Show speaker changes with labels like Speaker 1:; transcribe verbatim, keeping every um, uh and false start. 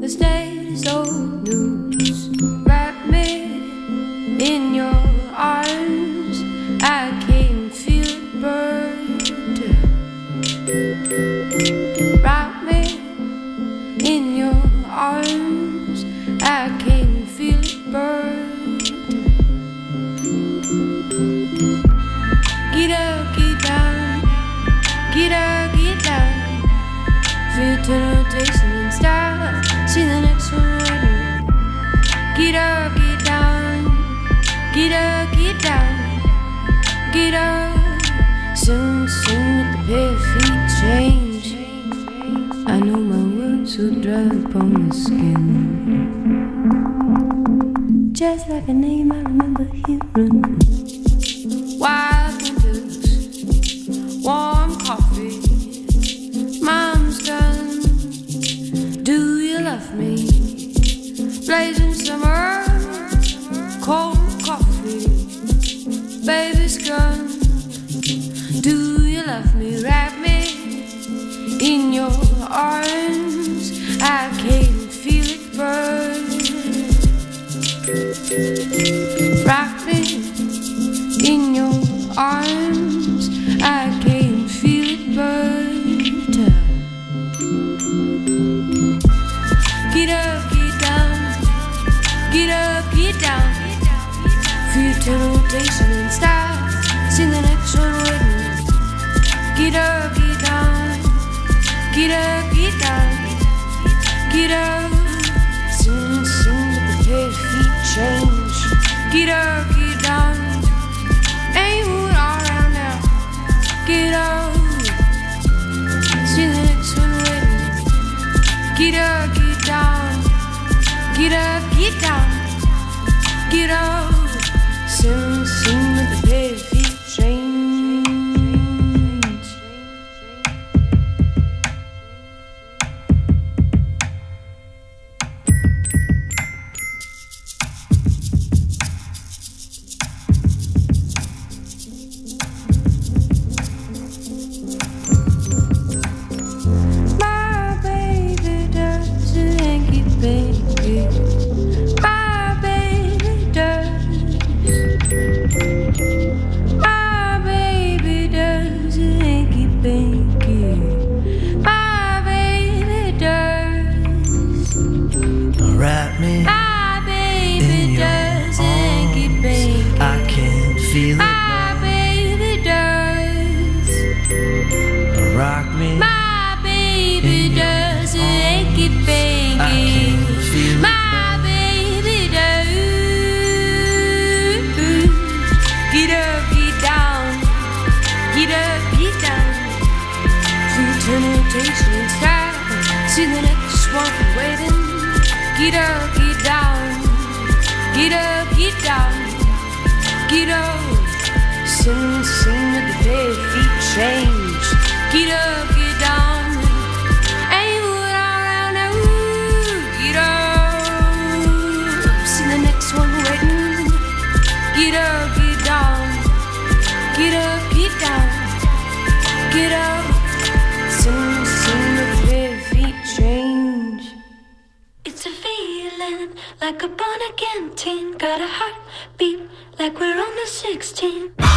Speaker 1: The state is old news. Wrap me in your arms. I can feel it burn. Wrap me in your arms. I can feel it burn. Get up, get down. Get up, get down. Feel the rotation and style. See the next one waiting. Get up, get down. Get up, get down. Get up. Soon, soon with the bare feet change. I know my words will dry upon the skin. Just like a name I remember hearing. Wild winters, warm coffee. Mom's gun, do you love me? Blazing summer, cold coffee. Baby's gun, do you love me? Wrap me in your arms. I can feel it burn. Wrap me in your arms. I can feel it burn. Get up, get down. Get up, get down. Feel the rotation and style. See the next one waiting. Get up, get down. Get up, get down. Get up. Soon, soon with the bare feet change. Get up, get down. Ain't moving all around now. Get up. See the next one waiting. Get up, get down. Get up, get down. Get up. Soon, soon with the bare feet change. See the next one waiting. Get up, get down. Get up, get down. Get up. Sing, sing with the bare feet change. Get up, get down. Ain't moving all around now. Get up. See the next one waiting. Get up, get down. Get up, get down. Get up. Sing, sing with the bare feet change.
Speaker 2: It's a feeling like a born again teen. Got a heartbeat like we're on the sixteen.